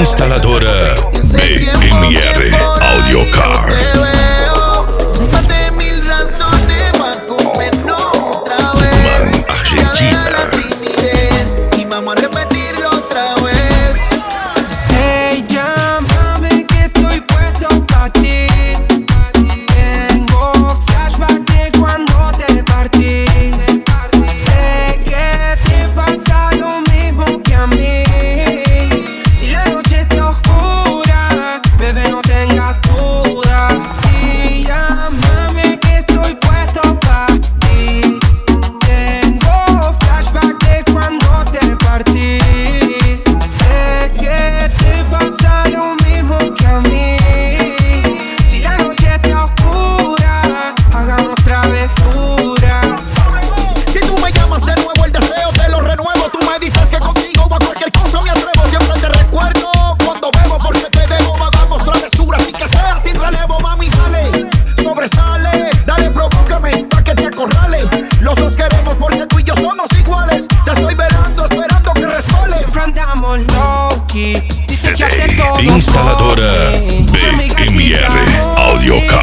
Instaladora BMR Audio Car. Más de 1000 razones para comernos otra vez. Man, Argentina. Ya deja la timidez y vamos a repetirlo otra vez. Hey, llámame que estoy puesto pa' ti. Tengo flashback de cuando te partí. Sé que te pasa lo mismo que a mí. Si la noche está oscura, bebé, no tengas duda. Y llámame que estoy puesto pa' ti. Tengo flashback de cuando te partí. Sé que te pasa lo mismo que a mí. Si la noche está oscura, hagamos travesuras. Si tú me llamas de nuevo, el deseo te lo renuevo. Tú me dices que contigo a cualquier cosa me atrevo. Siempre te recuerdo cuando bebo porque te debo. Hagamos travesuras y que sea sin relevo. Mami, dale, sobresale. Dale, provócame pa' que te acorrale. Los dos queremos porque tú y yo somos iguales. Te estoy velando, esperando que resbales. Siempre andamos low-key. Dice que hace todo CD Instaladora por mí. BMR Audio Car.